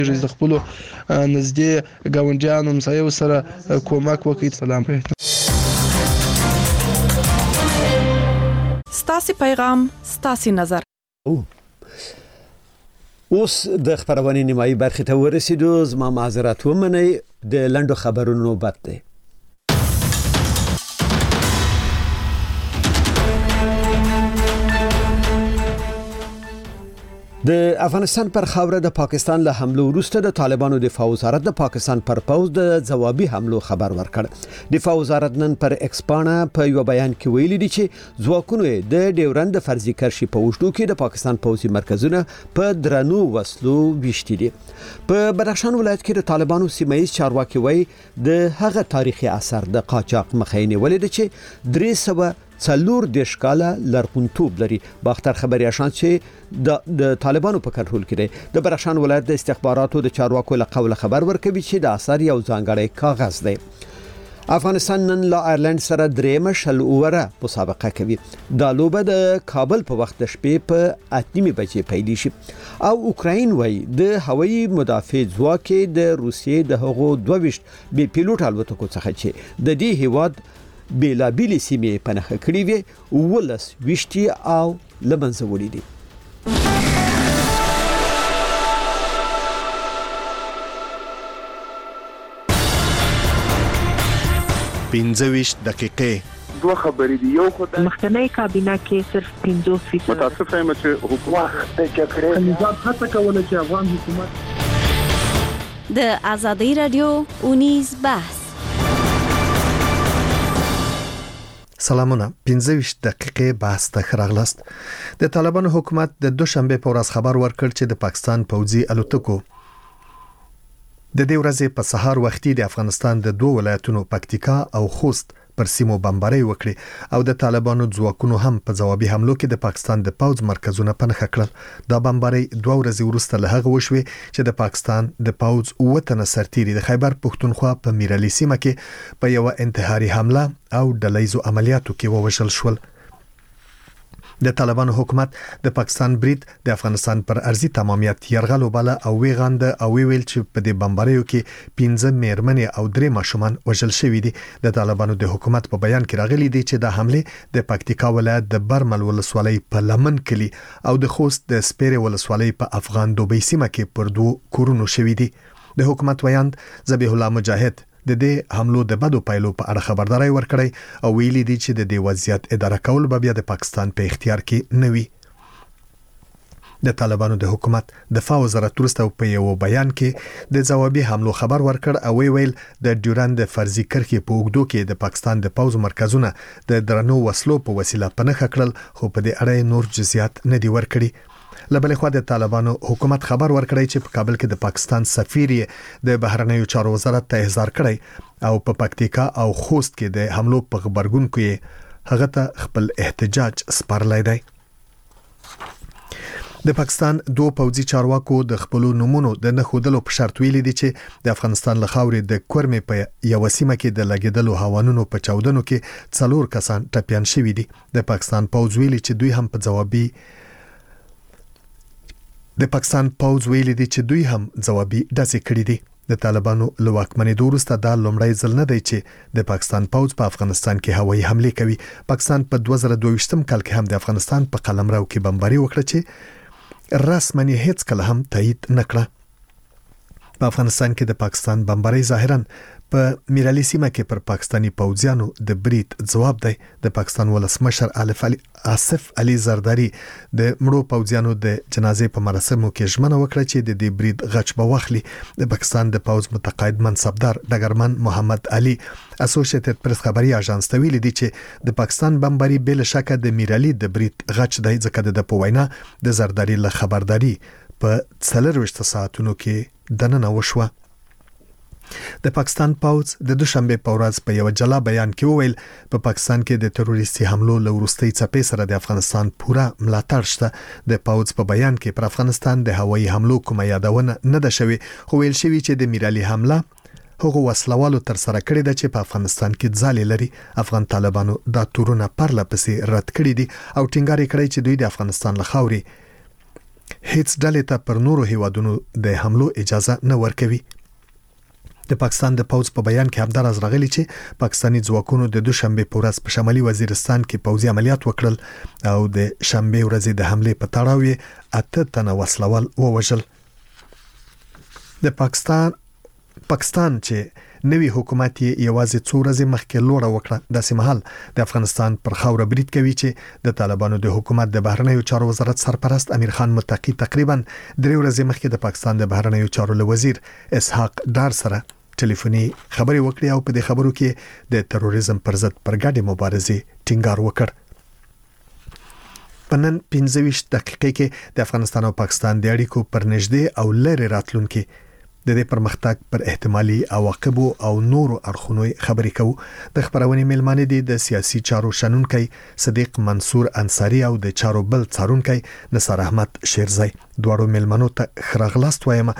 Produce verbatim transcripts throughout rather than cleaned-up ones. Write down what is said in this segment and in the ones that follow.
د خپل نږدې ګاونډیانو همسایو سره کومک وکړي. سلام. ستاسو پیغام ستاسو نظر. اوس د خبرونې نیمایي برخې ته ورسېدو. زما معذرت ومنئ، د لنډو خبرونو نوبت دی. د افغانستان پر خاوره د پاکستان له حملو وروسته د طالبانو دفاع وزارت د پاکستان پر پوز د ځوابي حملو خبر ورکړ. دفاع وزارت نن پر ایکس پاڼه په یو بیان کې ویلي دي چې ځواکونو د ډیورند فرضي کرښې په اوږدو کې د پاکستان پوځي مرکزونه په درنو وسلو ویشتي دي. په بدخشان ولایت کې د طالبانو سیمایي چارواکي وایي د هغه تاریخي اثر د قاچاق مخې نیولې ده چې درې سوه څلور دیرش کاله لرغونتوب لري. باختر خبري آشان چې د د طالبانو په کنټرول کې دی. د بدخشان ولایت د استخباراتو د چارواکو له قوله خبر ورکوي چې د اثر یو ځانګړی کاغذ دی. افغانستان نن له آیرلند سره درېمه شل اووره مسابقه کوي. دا لوبه د کابل په وخت د شپې په اتنیمې بجې پیل شي. او اوکراین وایي د هوایي مدافع ځواک د روسیې د هغو دوه ویشت بې پیلوټ الوتکو څخه چې د دې هیواد بیلا بیلی سیمې په نښه کړې وي ولس ویشتي او لمنځه وړي دي. پنځه ویشت دقیقې دوه خبرې دي. یو خدای مخکنی کابینه کې صرف پنځوس فیصد متاسف یم چې حکومت د جګړې نظام هڅه کوله چې افغان حکومت د ازادي رادیو اونیز بحث. سلامونه. پنځه ویشت دقیقې بحث ته راغلاست. د طالبانو حکومت د دوشنبه په ورځ خبر ورکړ چې د پاکستان پوځي الوتکو د دې ورځې په سهار وختي د افغانستان د دوه ولایتونو پکتیکا او خوست پر سیمو بمباري وکړي او د طالبانو ځواکونو هم په ځوابي حملو کې د پاکستان د پوځ مرکزونه په نښه کړل. دا بمباري دوه ورځې وروسته له هغه وشوي چې د پاکستان د پوځ وطن سرتیري د خیبر پښتونخوا په میرعلي سیمه کې په یو انتحاري حمله او ډلهیزو عملیاتو کې ووژل شول. د طالبانو حکومت د پاکستان برید د افغانستان پر ارضي تمامیت يرغل وباله او ویغاند او ویل چې په دې بمباریو کې پنځه میرمنې او درې ماشومان وژل شوي دي. د طالبانو د حکومت په بیان کې راغلي دي چې د حمله د پکتیکا ولایت د برمل ولسوالۍ په لمن کلی او د خوست د سپیره ولسوالۍ په افغان دوبۍ سیمه کې پر دوه کورونو شوي دي. د حکومت ویاند ذبیح الله مجاهد د دې حملو د بدو پایلو په اړه خبرداري ورکړی او ویلي دي چې د دې وضعیت اداره کول به بیا د پاکستان په اختیار کې نه وي. د طالبانو د حکومت دفاع وزارت ورسته په یو بیان کې د ځوابي حملو خبر ورکړ او ویل د ډیورند فرضي کرښې په اوږدو کې د پاکستان د پوځ مرکزونه د درنو وسلو په وسیله په نښه کړل، خو په دې اړه نور جزئیات نه دي ورکړي. لبل خو د طالبانو حکومت خبر ورکړی چې په کابل کې د پاکستان سفیر د بهرنیو چارو وزارت ته احضار کړی او په پکتیکا او خوست کې د حملو په خبرګون کې هغه ته خپل احتجاج سپارلای دی. د پاکستان دوه پوځي چارواکو د خپل نمونو د نخودلو په شرط ویلي دي چې د افغانستان له خاورې د کورمې په یو سیمه کې د لګیدلو هوانونو په چاودنو کې څلور کسان ټپيان شوي دي. د پاکستان پوځ ویلي چې دوی هم په ځوابي د پاکستان پوځ ویلي دي چې دوی هم ځوابي ډزې کړې دي. د طالبانو له واکمنۍ وروسته دا لومړی ځل نه دی چې د پاکستان پوځ په افغانستان کې هوایي حمله کوي. پاکستان په دوه زره دوه ویشتم کال کې هم د افغانستان په قلمرو کې بمباري وکړه چې رسماً هیڅ کله هم تایید نکړه. په افغانستان کې د پاکستان بمباري ظاهراً په میرعلي سیمه کې پر پاکستاني پوځیانو د برید ځواب دی. د پاکستان ولسمشر آصف علي زرداری د مړو پوځیانو د جنازې په مراسمو کې ژمنه وکړه چې د دې برید غچ به واخلي. د پاکستان د پوځ متقاعد منصبدار ډګرمن محمد علي اسوسییټډ پریس خبري اژانس ته ویلي دي چې د پاکستان بمباري بل شک د میرعلي د برید غچ دی، ځکه د پوینا د زرداری له خبرداري په څلور وشت ساعتونو کې دننه وشوه. د پاکستان پوځ د دوشنبه په ورځ په یو جلا بیان کې وویل په پاکستان کې د تروریستي حملو له وروستۍ څپې سره د افغانستان پوره ملاتړ شته. د پوځ په بیان کې پر افغانستان د هوایي حملو کومه یادونه نه ده شوې، خو ویل شوی چې د میرعلي حمله هغه وسلوالو تر سره کړی ده چې په افغانستان کې ځالې لري. افغان طالبانو دا تورونه پرله پسې رد کړی دي او ټینګار کړی چې دوی د افغانستان له خاورې هیڅ ډلې ته پر نورو هیوادونو د حملو اجازه نه ورکوي. د پاکستان د پوز په بیان کې همدارز راغلی چې پاکستاني ځواکونو د دوشنبه په ورځ په شمالي وزیرستان کې پوځي عملیات وکړل او د شنبه ورځ د حمله په تړاو یې اته تنه وسلوال ووژل. د پاکستان پاکستان چې نوی حکومت یې یوازې څو ورځې مخکې لوړه وکړه، داسې مهال د افغانستان پر خاوره برید کوي چې د طالبانو د حکومت د بهرنیو چارو وزارت سرپرست امیر خان متقی تقریبا درې ورځې مخکې د پاکستان د بهرنیو چارو وزیر اسحاق ډار سره ټلیفوني خبرې وکړې او په دې خبرو کې د تروریزم پر ضد پر ګډې مبارزې ټینګار وکړ. په نن پنځه ویشت دقیقې کې د افغانستان او پاکستان د اړیکو پر نږدې او لرې راتلونکي د دې پرمختګ پر احتمالي عواقبو او نورو اړخونو خبرې کوو. د خبرونې میلمانه دي د سیاسي چارو شنونکي صدیق منصور انصاری او د چارو بل څارونکي نصر احمد شیرزی. دواړو میلمنو ته خراغلاست وایم.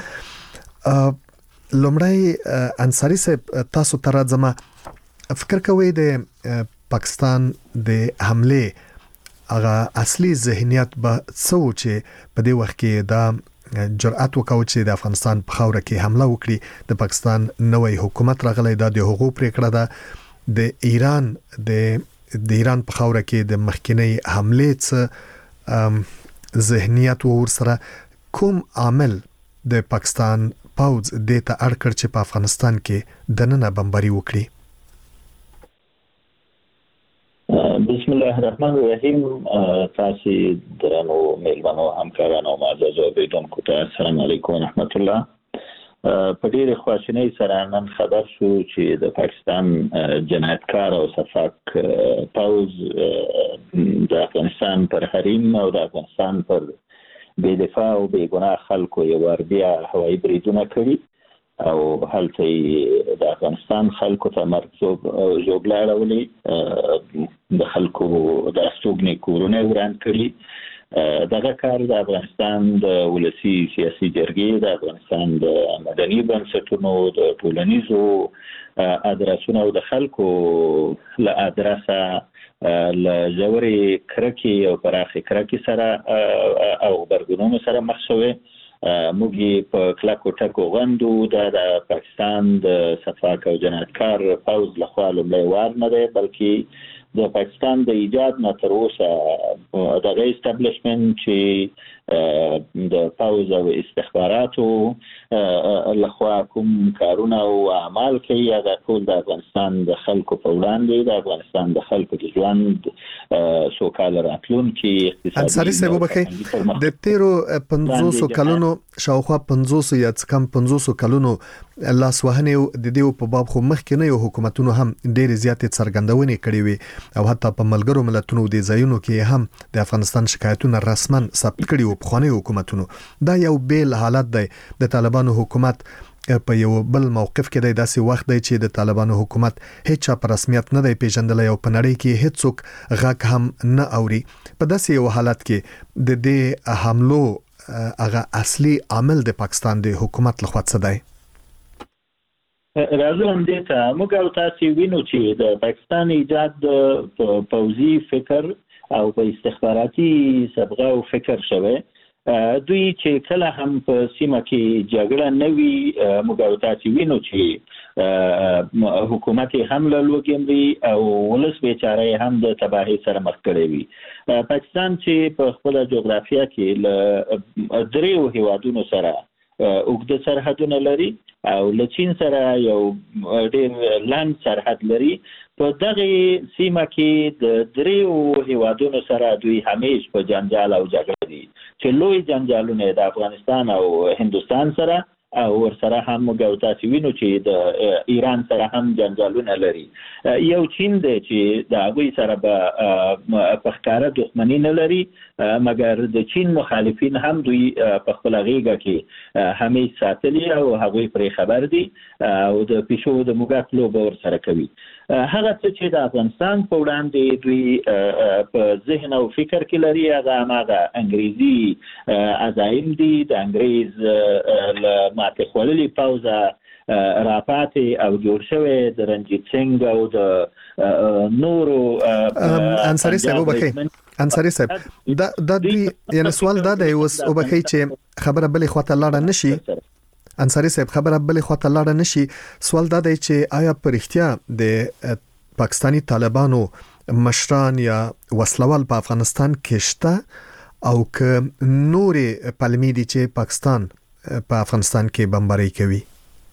لومړی انصاری صاحب، تاسو تر ځما فکر کوئ د پاکستان د حمله هغه اصلي ذهنیت به څه و چې په دې وخت کې دا جرأت وکاو چې د افغانستان په خاوره کې حمله وکړي؟ د پاکستان نوې حکومت راغلی دا د حقوق پریکړه ده. د ایران د د ایران په خاوره کې د مخکنی حمله څخه ذهنیت ور سره کوم عامل د پاکستان پوز د ته اړ کړ چې په افغانستان کې دننه بمباري وکړي؟ بسم الله الرحمن الرحیم. تاسو درنو میلمنو همکارانو معزز اوریدونکو ته السلام علیکم ورحمت الله. په ډیره خواشینۍ سره نن خبر شو چې د پاکستان جنایتکار او صفاک پوز د افغانستان پر حریم او د افغانستان پر بې دفاع او بې ګناه خلکو یو ور بیا هوایي بریدونه کړي او هلته د افغانستان خلکو ته مرګ ژوبله اړولې، د خلکو د استوګنې کورونه وران کړي. دغه کار د افغانستان د ولسي سیاسي جرګې، د افغانستان د مدني بنسټونو، د ټولنیزو ادرسونو او د خلکو له ادرسه له ژورې کرکې او پراخې کرکې سره او غبرګونونو سره مخ شوې. موږ په کلکو ټکو غندو د پاکستان د صفاک او جنایتکار پوز لخوا لومړی وار نه دی، بلکې د پاکستان د ایجاد نه تر اوسه دغه اسټابلیشمنټ چې د پوز او استخباراتو لخوا کوم کارونه او اعمال کوي، هغه ټول د افغانستان د خلکو په وړاندې د افغانستان د خلکو د ژوند سوکاله راتلونکي اقتصادي. انصاری صاحب وبخښئ، د تیرو پنځوسو کلونو شاوخوا پنځوسو یا کم پنځوسو کلونو لاس وهنې د دې په باب خو مخکې نه یو حکومتونو هم ډېرې زیاتې څرګندونې کړې وي او حتی په ملګرو ملتونو د ځایونو کې هم د افغانستان شکایتونه رسما ثبت کړي وو په خواني حکومتونو. دا یو بیل حالت دی. د طالبانو حکومت په یو بل موقف کې دی، داسې وخت دی چې د طالبانو حکومت هیڅ په رسمیت نه دی پیژندلی او په نړۍ کې هیڅوک غږ هم نه اوري. په داسې یو حالت کې د دې حملو هغه اصلي عامل د پاکستان د حکومت لخوا څه دی؟ راځو هم دې ته موږ او تاسو وینو چې د پاکستان ایجاد د پوځي فکر او په استخباراتي سبغه او فکر شوه. دوی چې کله هم په سیمه کې جګړه نه وي، موږ او تاسو وینو چې حکومت هم له لوګي او ولس بیچاره هم د تباہي سره مخ کړی وي. پاکستان چې په خپل جغرافیه کې له دریو هیوادونو سره اوږده سرحدونه لري او له چین سره یو ډېر لنډ سرحد لري، په دغه سیمه کې د دریو هیوادونو سره دوی همیش په جنجال او جګړه دي چې لوی جنجالونه د افغانستان او هندوستان سره او ورسره هم موږ او تاسو وینو چې د ایران سره هم جنجالونه لري. یو چین دی چې د هغوی سره به په ښکاره دښمني نه لري، مګر د چین مخالفین هم دوی په خپله غېږه کې همیش ساتلي او هغوی پرې خبر دي او د پیشو د موږک لوبه ورسره کوي. هغه څه چې د افغانستان په وړاندې دوی په ذهن او فکر کې لري هغه هماغه انګریزي عزایم دي، د انګریز له ماتې خوړلي پوځه راپاتې او جوړ شوی د رنجیت سنگ او د نورو انصاری صاحب وبخښئ انصاری صاحب دا د دې یعنی سوال دا دی اوس وبخښئ چې خبره بلې خواته لاړه نشي انصاری صاحب خبره بلې خواته لاړه نشي سوال دا دی چې آیا پر اختیار د پاکستانی طالبانو مشران یا وسلوال په افغانستان کې شته او که نورې پلمې دي چې پاکستان په افغانستان کې بمباري کوي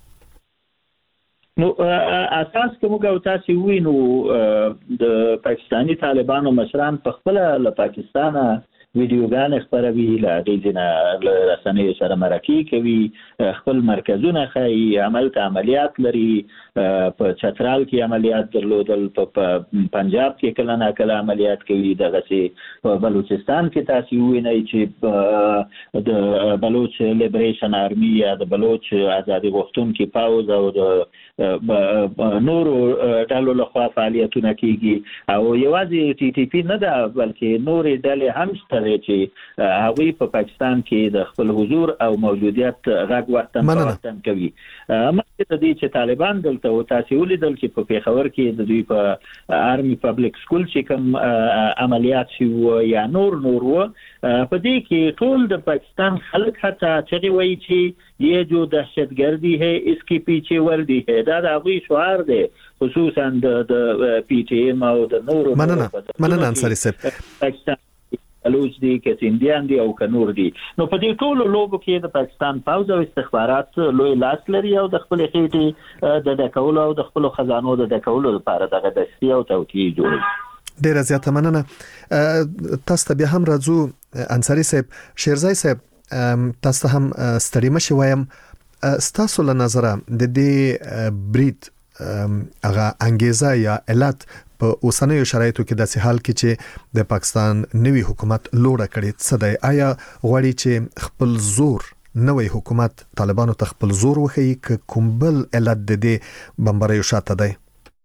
نو اساس کوم او تاسو وینو د پاکستانی طالبانو مشران په خپل له پاکستان ویډیوګان خبروي لا غیزنه رسنۍ سره مرکه کوي خپل مرکزونه خي عمل ته عملیات لري په چترال کې عملیات درلودل په پنجاب کې کله نه کله عملیات کوي دغه سي په بلوچستان کې تاسو وینئ چې د بلوچ لیبریشن آرمي یا د بلوچ آزادي غوښتونکو پاوز او د نورو ډلو لخوا فعالیتونه کیږي او یوازې ټي ټي پی نه ده بلکې نورې ډلې هم شته چې هغوی په پاکستان کې د خپل حضور او موجودیت غږ وطن وطن کوي مخکې د دې چې طالبان دلته او تاسو ولیدل چې په پیښور کې د دوی په آرمي پبلک سکول چې کوم عملیات شو یا نور نور و په دې کې ټول د پاکستان خلک حتی چې وایي چې یہ جو دہشتگردی ہے اس کی پیچھے وردی ہے دا د هغوی شعار دی خصوصا د پی ټی ایم او د نورو مننه مننه انصاری صاحب پاکستان بلوچ دي کسنديان دي او کنور دي نو په دې ټولو لوبو کې د پاکستان پوز او استخبارات لوی لاس لري او د خپل خېټې د ډکولو او د خپل خزانو د ډکولو لپاره دغه دستي او توطئه جوړي ډیره زیاته مننه تاسو بیا هم راځو انصاری صاحب شیرزای صاحب تاسو هم ستړي مشي وایم ستاسو له نظره د دې برید هغه انګیزه یا علت په اوسنیو شرایطو کې د حال کې چې د پاکستان نوي حکومت لوړه کړي څه دی آیا غواړي چې خپل زور نوې حکومت طالبانو ته خپل زور وښيي ک کوم بل علت د دې بمباریو شاته دی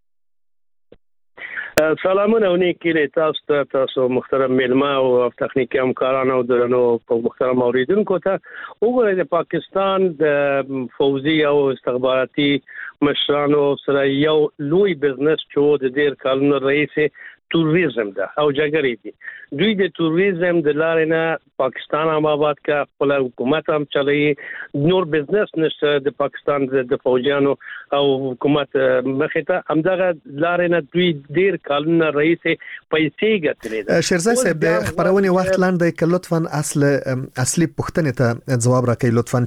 سلامونه ونیکې تاسو تاسو محترم میلمه او تخنیکی همکاران او درنو محترم اوریدونکو ته وګورئ د پاکستان د فوزي او استخباراتي مشرانو سره یو لوی بزنس چې د ډیر کلونو رئیس توریزم ده او جګړې دي دوی د توریزم د لارې نه پاکستان هم آباد کا خپل حکومت هم چلوي نور بزنس نشته د پاکستان د فوجانو او حکومت مخې ته همدغه لارې نه دوی ډیر کلونه رئیس پیسې ګټلې شیرزای صاحب د خبرونه وخت لاندې ک لطفا اصل اصلي پوښتنه ته جواب راکړئ لطفا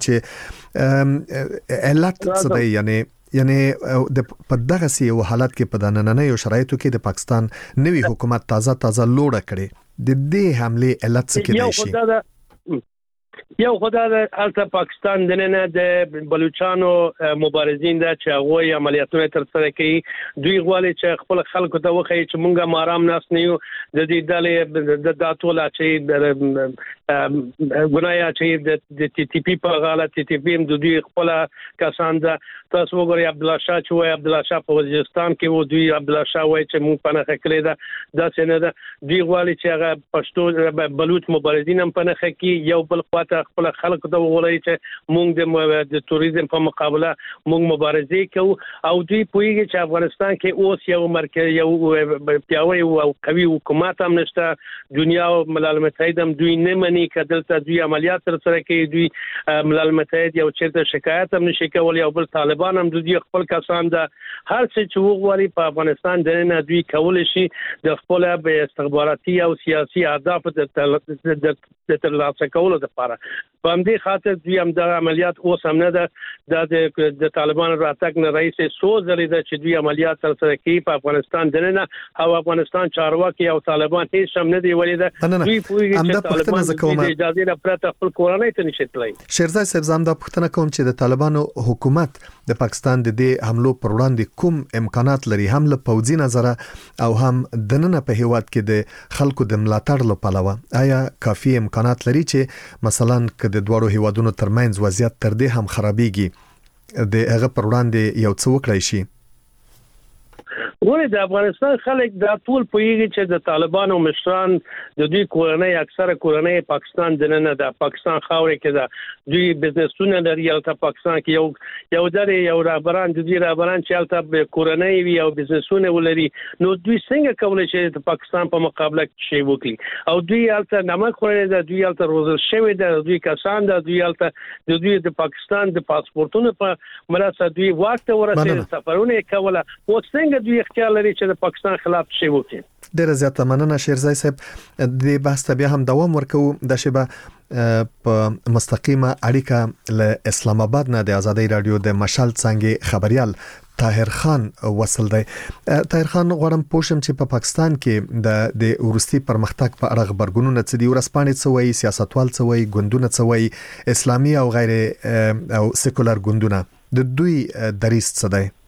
چې علت څه دی یعنی یعنی د په دغه سی او حالت کې په دنننیو شرایطو کې د پاکستان نوي حکومت تازه تازه لوړه کړي د دې حمله علت څه کې دی شي یو خدای د الته پاکستان د نه د بلوچستانو مبارزین د چاغوي عملیاتونه تر سره کوي دوی غواړي چې خپل خلکو ته وخی چې مونږه مارام ناس نه یو د دې ډلې د داتولا چې ګنایا چې د ټي ټي پی په غاله ټي ټي پی هم د دوی خپل کسان د تاسو وګورئ عبد الله شاه چې وای عبد الله شاه په وزیرستان کې و دوی عبد الله شاه وای چې مونږ پنه خکلې ده دا څنګه ده دوی غواړي چې هغه پښتو بلوچ مبارزین هم پنه خکې یو بل خواته خپل خلکو ته وغوړي چې مونږ د توریزم په مقابله مونږ مبارزه کوو او دوی پوهیږي چې افغانستان کې اوس یو مرکز یو پیاوړی او قوي حکومت هم نشته دنیا او ملل متحد هم دوی نه مني کدلته دوی عملیات تر سره کوي دوی ملل متحد یو چیرته شکایت هم نشي کولای او بل طالبان هم دوی خپل کسان ده هر څه چې وغواړي په افغانستان د نه دوی کول شي د خپل به استخباراتي او سیاسي اهداف د ترلاسه کولو لپاره په همدې خاطر دوی هم د عملیات اوس هم نه ده د طالبان راتګ نه رئیس سوزري ده چې دوی عملیات تر سره کوي په افغانستان د نه او افغانستان چارواکي او طالبان هیڅ هم نه دی ولیده دوی پوهیږي چې طالبان د اجازه نه پرته خپل کورنۍ ته نشي تللی شیرزای صاحب زم دا پوښتنه کوم چې د طالبانو حکومت د پاکستان د دې حملو پر وړاندې کوم امکانات لري هم له پوځي نظر او هم د نن په هیواد کې د خلکو د ملاتړ لپاره آیا کافي امکانات لري چې مثلا د دوړو هیوادونو ترمنځ وضعیت تر دې هم خرابېږي د هغه پر وړاندې یو څه وکړای شي ولې د افغانستان خلک دا ټول پوهیږي چې د طالبانو مشران د دوی کورنۍ اکثره کورنۍ پاکستان دننه د پاکستان خاورې کې د دوی بزنسونه لري او د پاکستان کې یو یو درې یو رهبران د دوی رهبران چې البته کورنۍ وي او بزنسونه ولري نو دوی څنګه کولای شي د پاکستان په مقابله کې شی وکړي او دوی البته نمک خوري د دوی البته روزل شوی د دوی کسان د دوی البته د دوی د پاکستان د پاسپورتونو په مرسته دوی وخت ورسېد سفرونه کوله او څنګه دوی اختیار لري چې د پاکستان خلاف شی وکړي. ډیره زیاته مننه شیرزای صاحب. د بحث ته بیا هم دوام ورکو. د شبه په مستقیمه اړیکه له اسلام آباد نه د ازادي رادیو د مشال څنګه خبريال طاهر خان وصل دی. طاهر خان غواړم پوښتم چې په پاکستان کې د د ورستي پرمختګ په اړه خبرګونونه څه دي ورسپانې څه وایي سیاستوال څه وایي ګوندونه څه وایي اسلامي او غیر او سیکولر ګوندونه د دوی دریځ څه دی؟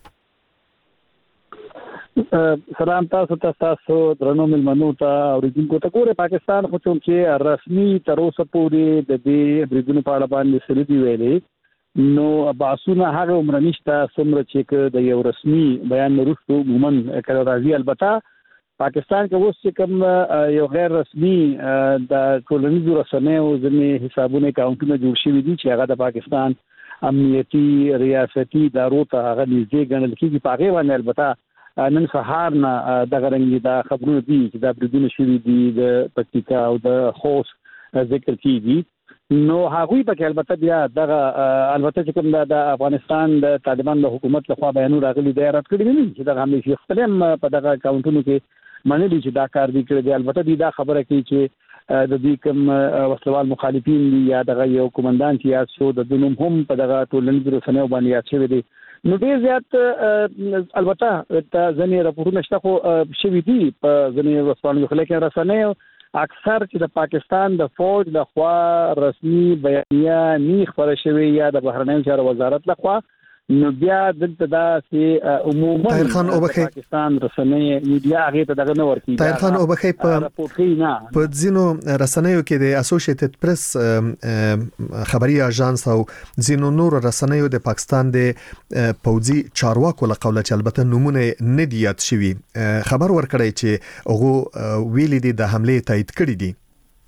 سلام تاسو ته تاسو درنو ملمنو ته اوریدونکو ته ګوره پاکستان خو چې رسمي تر اوسه پورې د دې بریدونو په اړه باندې سړي ویلي نو باسونه هغه عمر نشته څومره چې د یو رسمي بیان وروسته عموما کله راځي. البته پاکستان کې اوس چې کوم یو غیر رسمي د ټولنیزو رسنیو ځینې حسابونه اکاونټونه جوړ شوي دي چې هغه د پاکستان امنیتي ریاستي ادارو ته هغه نږدې ګڼل کېږي. په هغه باندې البته نن سهار نه د غرنګي دا خبرونه دي چې دا بریدونه شوي دي د پکتیکا او د خوست ذکر کیږي نو هغه په کې البته بیا دغه البته چې کوم د افغانستان د طالبان د حکومت لخوا بیانونه راغلي دی رات کړی دي چې دا حمله شي خپلم په دغه اکاونټونو کې منلي چې دا کار دی کړی دی. البته دا خبره کوي چې د دې کوم وسلوال مخالفین یا دغه یو کمانډان چې یاد شو د دنوم هم په دغه ټولنیزو رسنیو باندې یاد شوی دی. نو ډیر زیات البته د ځنې راپورونه شته خو شوي دي په ځنې وسپانو خلک رسنیو اکثر چې د پاکستان د فوج د خوا رسمي بیانیه نه خبره شوی یا د بهرنیو چارو وزارت لخوا نو بیا دلته دا چې عموما طاهر خان اوبخي پاکستان رسنۍ میډیا هغه ته دغه نه ورکی. طاهر خان اوبخي په په ځینو رسنیو کې د اسوسییټډ پریس خبري اژانس او ځینو نور رسنیو د پاکستان د پوځي چارواکو له قوله چې البته نمونه نه دی یاد شوی خبر ورکړی چې هغه ویلي دي د حمله تایید کړی دي.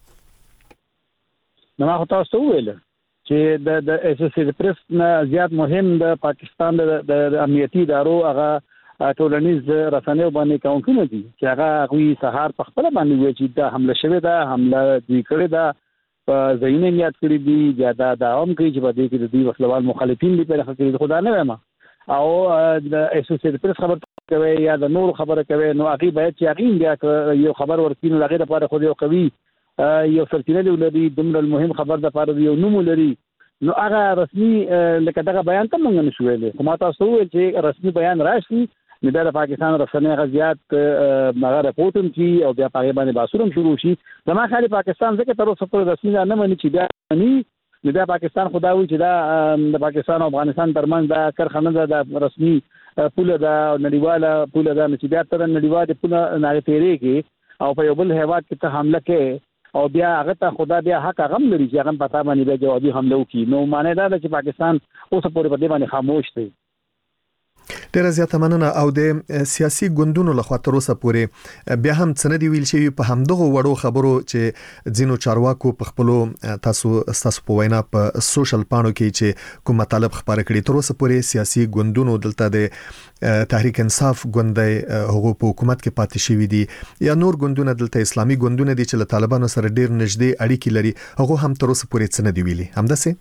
نو ما تاسو ویل چې د د اسوسییټډ پریس نه زیات مهم د پاکستان د امنیتي ادارو هغه ټولنیز رسنیو باندې کاونټونه دي چې هغه غوي سهار په خپل باندې وی چې دا حمله شوه دا حمله دی کړی دا په ځینې نیت کړی دي یا دا داوم کوي چې په دې کې د دې وسلوال مخالفین دي په خاطر خدا نه وایم او د اسوسییټډ پریس خبر کوي یا د نور خبره کوي نو هغه باید چې هغه بیا یو خبر ورکینو هغه لپاره خو یو قوي یو سرچینه لري دومره مهم خبر د لپاره یو نوم لري نو هغه رسمي لکه دغه بیان ته مونږ نشو ویلې خو ما تاسو ویل چې رسمي بیان راشي نو د پاکستان رسنۍ غزيات مغه رپورټم کی او بیا په باندې باسورم شروع شي زما خالي پاکستان ځکه تر اوسه پورې رسمي نه مني چې بیا ني نو د پاکستان خداوي چې دا د پاکستان او افغانستان ترمنځ دا کارخانه د رسمي پوله دا نړیواله پوله دا چې بیا تر نړیواله پوله نه تیریږي او په یو بل هیواد کې ته حمله کې او بیا هغه ته خدا بیا حق غم لري چې هغه پتا باندې به جوابي حمله وکړي نو معنی دا ده چې پاکستان اوس پورې په دې باندې خاموش دی. ډیره زیاته مننه. او د سیاسي ګوندونو لخوا تر اوسه پورې بیا هم څه نه دی ویل شوی په همدغه وړو خبرو چې ځینو چارواکو په خپل تاسو تاسو په وینا په سوشل پاڼو کې چې کوم مطالب خبره کړي تر اوسه پورې سیاسي ګوندونو دلته د تحریک انصاف ګوندي هغه په حکومت کې پاتې شوی دي یا نور ګوندونه دلته اسلامي ګوندونه دي چې له طالبانو سره ډیر نږدې اړیکې لري هغه هم تر اوسه پورې څه نه دی ویلي همداسې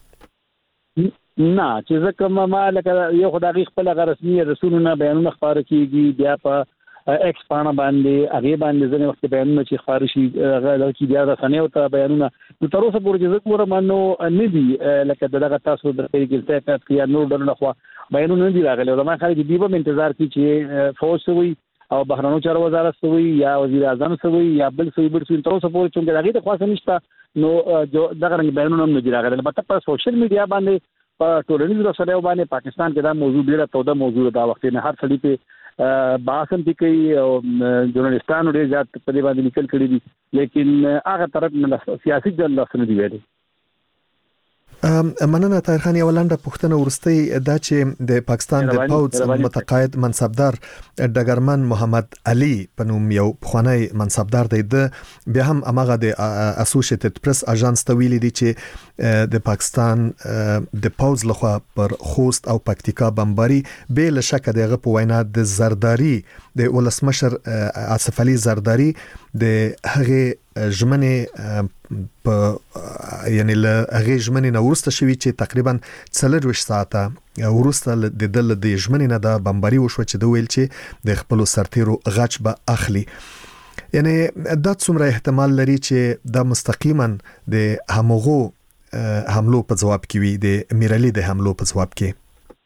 نه چې ځکه ما لکه یو خدای خپل رسمي رسولونه بیانونه خبره کیږي بیا په ایکس پاڼه باندې هغه باندې ځنه وخت بیانونه چې خارشي هغه چې بیا رسنیو ته بیانونه نو تر اوسه پورې چې زه مانو نه دي لکه دغه تاسو د کې څه یا نور ډول خو بیانونه نه دي راغلي او ما خالي دي په انتظار کې چې فوج سوي او بهرنیو چارو وزارت سوي یا وزیر اعظم سوي یا بل سوي بل سوي تر اوسه پورې چې هغه د خاصه نشته نو دغه رنګ بیانونه نه دي راغلي البته په سوشل میډیا باندې په ټولنیزو رسنیو باندې پاکستان کې دا موضوع ډیره توده موضوع دا وخت نه هر څړي په باسم دي کوي او ژورنالستانو ډیر زیات په دې باندې لیکل کړي دي لیکن هغه طرف نه سیاسي ځل لاسنه دی ویلي. مننه طاهر خان. یو لنډه پوښتنه ورستۍ دا چې د پاکستان د پوځ متقاعد منصبدار ډګرمن محمد علي په نوم یو پخوانی منصبدار دی، د بیا هم امغه د اسوسییټډ پریس اژانس ته ویلي دي چې د پاکستان د پوځ لخوا پر خوست او پکتیکا بمباري به له شک دغه په وینا د زرداری د ولسمشر آصف علي زرداری د هغه ژمنې په یعنی له هغه ژمنې نه ورسته شوی چې تقریبا څلور ساعته ورسته د دل د ژمنې نه د بمباري وشو چې د ویل چې د خپل سرتیرو غچ به اخلي. یعنی دا څومره احتمال لري چې دا مستقیما د همغو حملو په جواب کې وي، د میرالي د حملو په جواب کې؟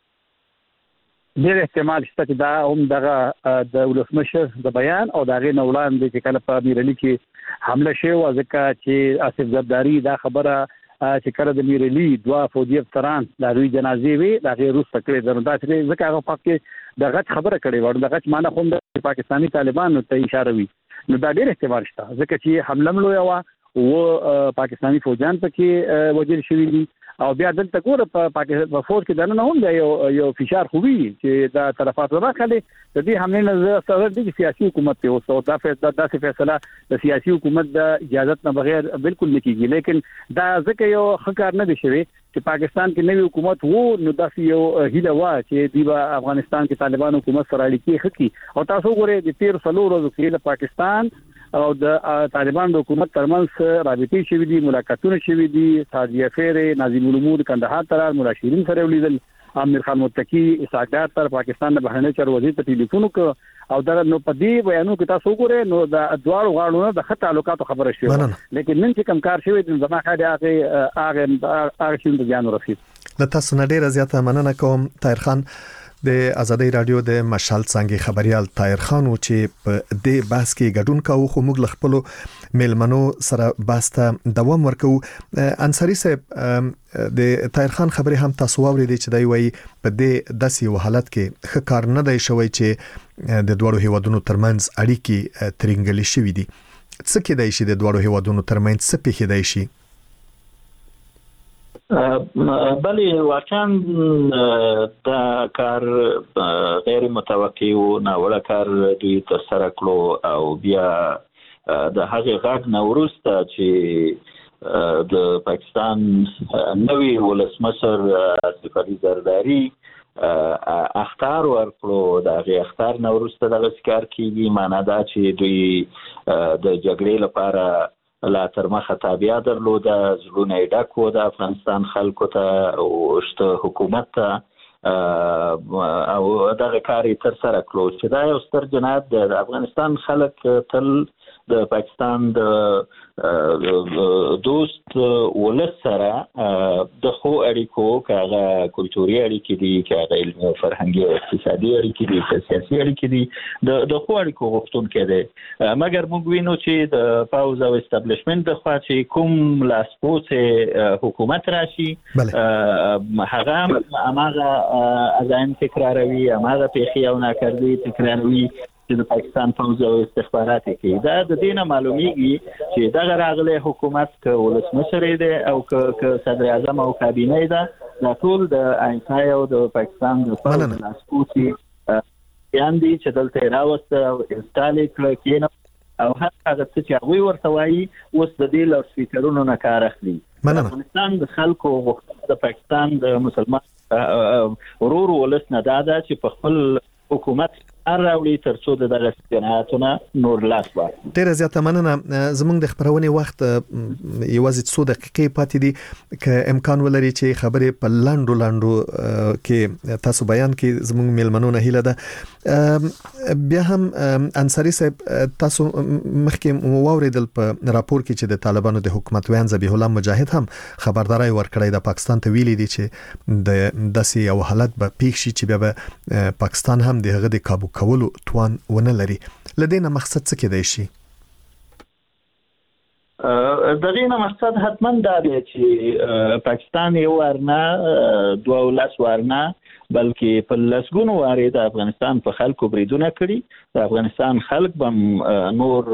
ډېر احتمال شته چې دا هم دغه د ولسمشر د بیان او دغه نولان د چې کله په میرالي کې حمله شوی و، ځکه چې آصف زرداری دا خبره چې کله د میرالي دوا فوجي افسران د دوی جنازې وي د غیر روس تکړه درنده چې ځکه هغه پکې دغه خبره کړې و، دغه معنا خو د پاکستاني طالبانو ته اشاره وي. نو دا ډېر احتمال شته ځکه چې حمله ملو یو و پاکستاني فوجان پکې وجل شوی دي او بیا دلته ګوره په پاکستان په فوج کې دنه هم یو یو فشار خوي چې دا طرفات راخلي د دې حمله نه سره د سیاسي حکومت ته او دا داسې فیصله د سیاسي حکومت د اجازه نه بغیر بالکل نه کیږي. لیکن دا ځکه یو خکار نه دي شوی چې پاکستان کې نوی حکومت وو، نو داسې یو هیله وا چې دی افغانستان کې طالبان حکومت سره اړیکې خکې. او تاسو ګوره د تیر څلور ورځې کې د پاکستان او د طالبان د حکومت ترمنځ رابطې شوې دي، ملاقاتونه شوې دي، ساجیه فیر، ناظم الامور کندهار تر ملا شیرین سره ولیدل، امیر خان متقی اسحاق تر پاکستان د بهرنی چارو وزیر ته ټلیفون وکړ او دا نو په دې بیانو کې تاسو ګوره نو د دوړو غاړو نه د خط تعلقاتو خبره شوه. لیکن نن چې کم کار شوی د زما خاله هغه هغه هغه شین د ځان رسید. د تاسو نه ډیره زیاته مننه کوم طاهر خان. د آزادۍ رادیو د مشال څنګه خبريال طاهر خان چې په دې بحث کې ګډون کاوه، خو موږ خپل میلمنو سره بحث ته دوام ورکو. انصاری صاحب د طاهر خان خبرې هم تاسو واورېدې چې دی وایي په دې داسې حالت کې ښه کار نه دی شوی چې د دوړو هیوادونو ترمنځ اړیکې ترنګلې شوې دي. څه کېدای شي د دوړو هیوادونو ترمنځ څه پیښیدای شي؟ بله واقعا دا کار غیر متوقع و ناوړه کار دوی ترسره کړو او بیا د هغې غږ نه وروسته چې د پاکستان نوي ولسمشر آصف علي زرداری اخطار ورکړو، د هغې اخطار نه وروسته دغسې کار کېږي. معنا دا چې دوی د جګړې لپاره لا تر مخه تابعه درلوده، زړونه یې ډک و د افغانستان خلکو ته او شته حکومت ته او دغه کار یې ترسره کړو چې دا یو ستر جنایت دی. د افغانستان خلک تل د پاکستان د دوست ولس سره د خو اړیکو که هغه کلتوري اړیکې دي، که هغه علمي او فرهنګي او اقتصادي اړیکې دي، که سیاسي اړیکې دي، د خو اړیکو غوښتونکی دی. مګر موږ وینو چې د پاوز او اسټابلیشمنټ د خوا چې کوم لاسپوڅ حکومت راشي هغه هماغه عزایم تکراروي، هماغه پیښې او ناکردې تکراروي چې د پاکستان پوځ او استخبارات کې. دا د دې نه معلومیږي چې دغه راغلی حکومت که ولسمشر دی او که صدر اعظم او کابینه ده، دا ټول د آینسای او د پاکستان د پوځ لاسپوڅي بیان دي چې دلته یې راوسته او انسټال یې کړه کېنه او هر هغه څه چې هغوی ورته وایي اوس د دې لاؤډ سپیکرونو نه کار اخلي. افغانستان د خلکو غوښتنه د پاکستان د مسلمان ورور ولس نه دا ده چې په خپل حکومت راوړي ترڅو د دغه جنایتونو نور لاس واخلي. ډیره زیاته مننه. زموږ د خبرونې وخت یوازې څو دقیقې پاتې دي، که امکان ولري چې خبرې په لاندو لاندو کې تاسو بیان کې زموږ میلمنو نه هیله ده. بیا هم انصاری صاحب تاسو مخکې واوریدل په راپور کې چې د طالبانو د حکومت ویان ذبیح الله مجاهد هم خبرداري ورکړی د پاکستان ته ویلي دي چې د داسې یو حالت به پیښ شي چې بیا پاکستان هم د هغه د کابو کولو توان ونه لري. لدينا مقصد څه کېدای شي؟ دغه نه مقصد حتما دا دی چې پاکستان یو ورنه دوه لاس ورنه بلکې په لسګونو وارې د افغانستان په خلکو بریدونه کړي. د افغانستان خلک به نور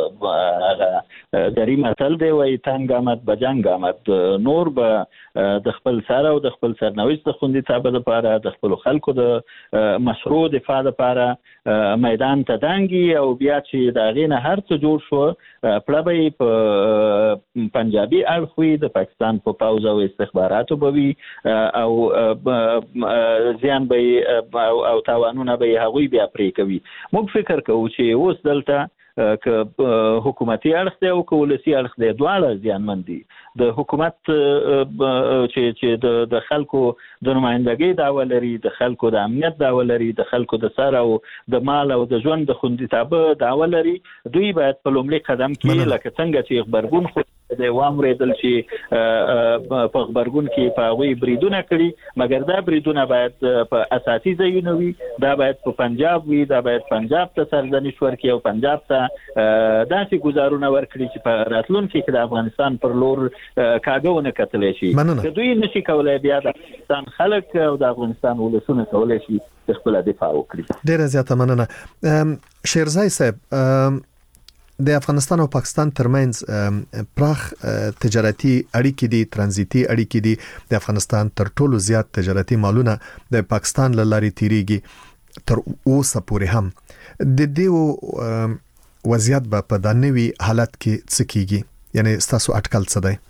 دری متل دی وایي تنګ آمد به جنګ آمد، نور به د خپل سر او د خپل سرنوشت د خوندیتابه لپاره د خپلو خلکو د مشروع دفاع لپاره میدان ته دانګي او بیا چې د هغې نه هر څه جوړ شو پړه به یې په پنجابي اړخ وي، د پاکستان په پوځ او استخباراتو به وي او زیان به او تاوانونه به یې هغوی بیا پرې کوي. موږ فکر کوو چې اوس دلته که حکومتي اړخ دی او که ولسي اړخ دی دواړه زیانمن دي. د حکومت چې چې د خلکو د نمائندګۍ دعوه لري، د خلکو د امنیت دعوه لري، د خلکو د سر او د مال او د ژوند د خوندیتابه دعوه لري، دوی باید په لومړي قدم کې لکه څنګه چې غبرګون خو د وامریدل چې په غبرګون کې په هغوی بریدونه کړي، مګر دا بریدونه باید په اساسي ځایونه وي، دا باید په پنجاب وي، دا باید پنجاب ته سرزنش ورکړي او پنجاب ته داسې ګزارونه ورکړي چې په راتلونکي کې د افغانستان پر لور کاږه ونه کتلی شي. که دوی نشي کولی بیا د افغانستان خلک او د افغانستان ولسونه کولی شي د خپله دفاع وکړي. ډېره زیاته مننه. شیرزای صاحب، د افغانستان او پاکستان ترمنځ پراخ تجارتي اړیکې دي، ترانزیتي اړیکې دي. د افغانستان تر ټولو زیات تجارتي مالونه د پاکستان له لارې تیریږي تر اوسه پورې هم. د دې وضعیت به په دا نوي حالت کې څه کیږي؟ یعنی ستاسو اټکل څه دی؟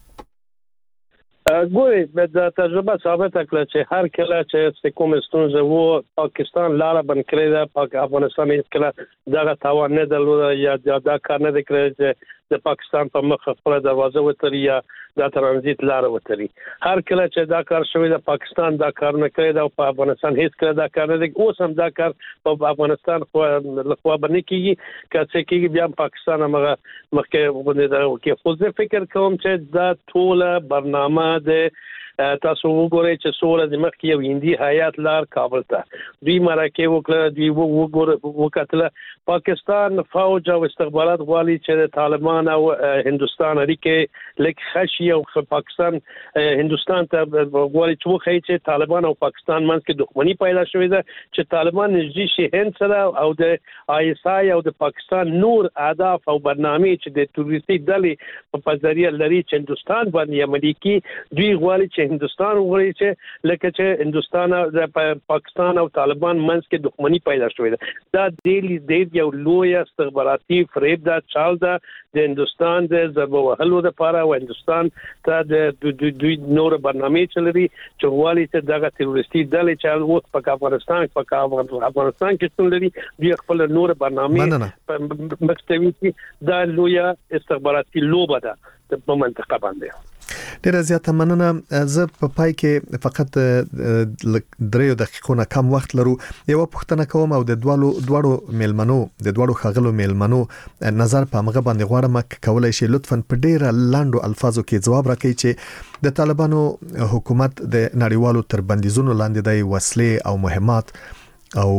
ګوري د تجربه ثابته کړه چې هر کله چې کوم ستونزه وو پاکستان لاره بند کړې ده، پاک افغانستان هیڅ کله دغه تاوان نه درلوده یا دا کار نه دی کړی چې د پاکستان په مخ خپله دروازه وتړي یا دا ترانزیت لاره وتړي. هر کله چې دا کار شوی د پاکستان دا کار نه کړی ده او په افغانستان هیڅ کله دا کار نه دی. اوس هم دا کار په افغانستان لخوا به نه کېږي، که څه کېږي بیا پاکستان همغه مخکې غوندې ده وکړي. خو زه فکر کوم چې دا ټوله برنامه د تاسو وګورئ چې څو ورځې مخکې یو هندي هیات لاړ کابل ته، دوی مرکه وکړه، دوی وکتله پاکستان فوج او استخبارات غواړي چې د طالبان او هندوستان اړیکې لږ ښه شي او پاکستان هندوستان ته غواړي چې وښیي چې طالبان او پاکستان منځ کې دښمني پیدا شوې ده، چې طالبان نږدې شي هند سره او د آی اس آی او د پاکستان نور اهداف او برنامې چې د تروریستي ډلې په ذریعه لري چې هندوستان باندې عملي کړي. دوی غواړي چې هندوستان وغواړي چې لکه چې هندوستان او پاکستان او طالبان منځ کې دښمني پیدا شوې ده. دا ډېر ډېر یو لوی استخباراتي فریب ده، چال ده د هندوستان د ضربه وهلو لپاره او هندوستان ته د دوی نور برنامې چې لري چې غواړي چې دغه تروریستي ډلې چې اوس په افغانستان په افغانستان کې څون لري دوی خپل نور برنامې مستوي چې دا لوی استخباراتي لوبه ده په منطقه باندې. ډیره زیاته مننه. زه په پای کې فقط دریو دقیقو نه کم وخت لرو. یو پوښتنه کوم او د دوالو دوړو میلمنو د دوړو خغلو میلمنو نظر په مغه باندې غواړم کولای شي لطفاً په ډیره لاندو الفاظو کې جواب راکړي چې د طالبانو حکومت د نړیوالو تر بندیزونو لاندې د وسلې او مهمات او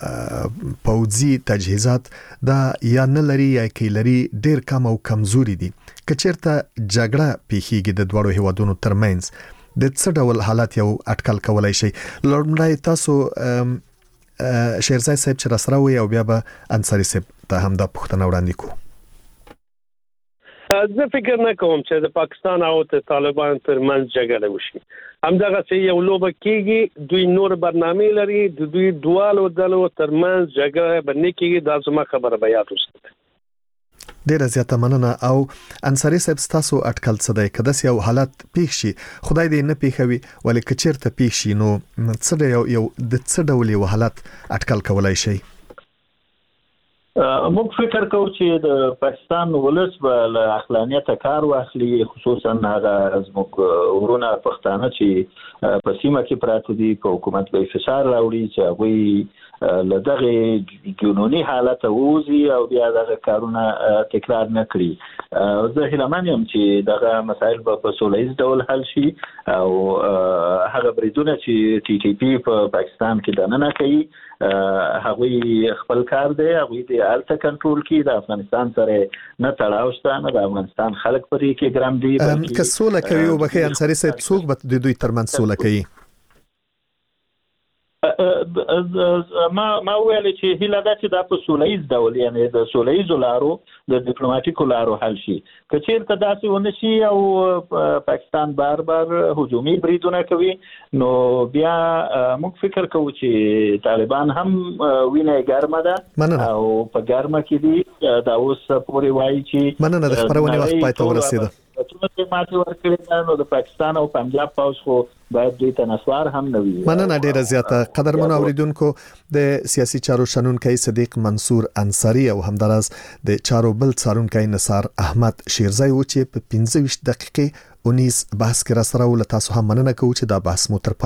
پوځي تجهیزات دا یا نه لري یا کې لري ډیر کم او کمزوري دي. که چیرته جګړه پیښیږي د دوړو هیوادونو ترمنځ د څه ډول حالات یو اټکل کولای شي؟ لومړی تاسو شیرزای صاحب چې راسره وي او بیا به انصاري صاحب ته هم دا پوښتنه وړاندې کوو. زه فکر نه کوم چې د پاکستان او د طالبان ترمنځ جګړه وشي. همدغه یو لوبه کېږي، دوی نور برنامې لري، د دوی دوالو ډلو ترمنځ جګړه به نه کېږي. دا زما خبره به یاد وساتئ. ډیره زیاته مننه. او انصاري صاحب تاسو اټکل څه دی؟ که داسې یو حالت پیښ شي، خدای دې نه پیښوي، ولې که چیرته پیښ شي نو څه یو یو د څه ډول یو حالت اټکل کولای شي؟ موږ فکر کوو چې د پاکستان ولس به له عقلانیته کار واخلي، خصوصا هغه زموږ ورونه پښتانه چې په سیمه کې پراته دي، په حکومت به فشار راوړي چې هغوی له دغه جنوني حالته ووځي او بیا دغه کارونه تکرار نه کړي. زه هیلهمن یم چې دغه مسایل به په سوله ییز ډول حل شي او هغه بریدونه چې ټي ټي پی په پاکستان کې دننه کوي هغوی خپل کار دی، هغوی د هلته کنټرول کړي، د افغانستان سره نه تړاو شته، نه د افغانستان خلک پرې کې ګرم دي. که سوله کوي او بخې انصاري صاحب څوک به د دوی ترمنځ سوله کوي؟ ما ما ویل چې هیله ده چې دا په سولهییز ډول یعنی د سولهییزو لارو د ډیپلوماټیکو لارو حل شي که چیرته داسې ونه شي او پاکستان بار بار هجومي بریدونه کوي نو بیا موږ فکر کوو چې طالبان هم وینه ګرمه ده او په ګرمه کې دي دا اوس پورې وایي چې مننه د خبرونه وخت پای ته ورسېده چې ماته ورکړل نو د پاکستان او پنجاب پاوس خو باید دوی ته نسوار هم نه وي. مننه ډیره زیاته قدرمن اوریدونکو د سیاسي چارو شنونکي صدیق منصور انصاری او همدارس د چارو بل څارونکي نثار احمد شیرزای و چې په پنځه ویشت دقیقې اونیز بحث کې را سره ول تاسو هم مننه کوم چې دا بحث مو تر